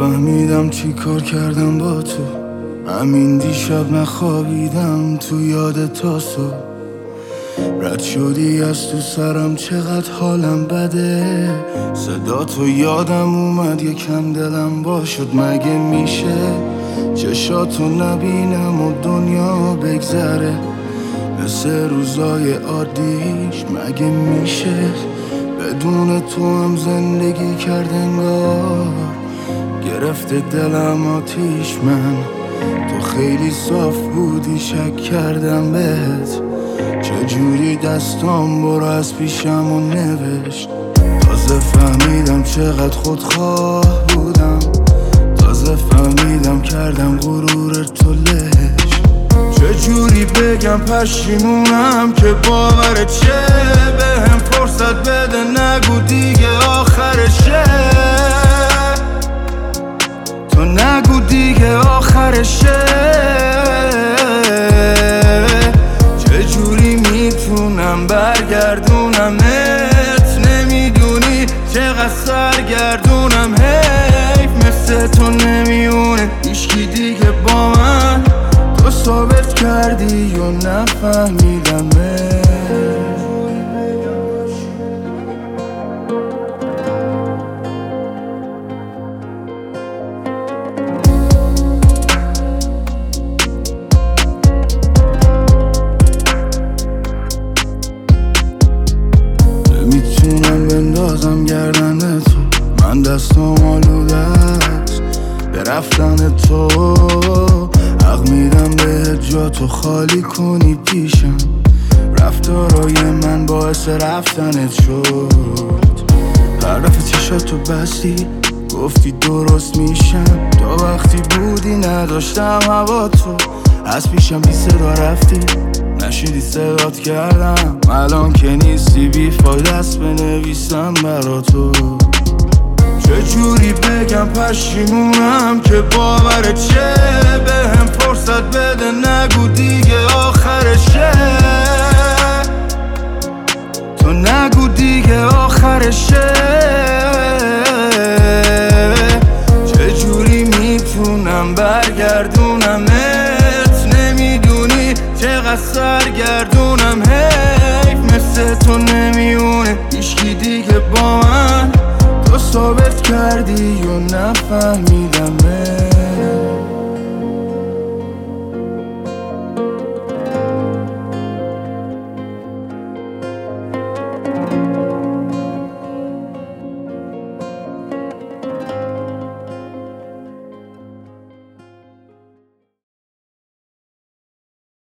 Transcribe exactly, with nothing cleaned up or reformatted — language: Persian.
نفهمیدم چی کار کردم با تو. همین دیشب نخوابیدم تو یاد تا صبح. رد شدی از تو سرم چقدر حالم بده. صدا تو یادم اومد یکم دلم وا شد. مگه میشه چشاتو نبینم و دنیا بگذره مثل روزای عادیش؟ مگه میشه بدون تو هم زندگی کرد انگار؟ گرفته دلم آتیش، من تو خیلی صاف بودی شک کردم بهت. چجوری دستام برو از پیشم و نوشت. تازه فهمیدم چقدر خودخواه بودم. تازه فهمیدم کردم غرور تو لش. چجوری بگم پشیمونم که باورت شه؟ بهم فرصت بده نگو دیگه آخرشه. تو نگو دیگه آخرشه. چجوری میتونم برگردونمت؟ نمیدونی چقدر سرگردونم. حیف مثل تو نمیونه هیچکی دیگه با من. تو ثابت کردی و نفهمیدمت. نمیتونم بندازم گردن تو. من دستم آلوده است به رفتن تو. حق میدم به جا تو خالی کنی پیشم. رفتارای من باعث رفتنت شد. هر دفعه چشاتو بستی گفتی درست میشم. تا وقتی بودی نداشتم هوا تو. از پیشم بی صدا رفتی نشیدی صدات کردم. الان که نیستی بی فایده است بنویسم برا تو. چجوری بگم پشیمونم که باورت شه؟ بهم فرصت بده نگو دیگه آخرشه. تو نگو دیگه آخرشه. چجوری میتونم برگردونمت؟ نمیدونی چقدر سرگردونم. حیف مثل تو نمیونه هیچکی دیگه با من. تو ثابت کردی و نفهمیدمت.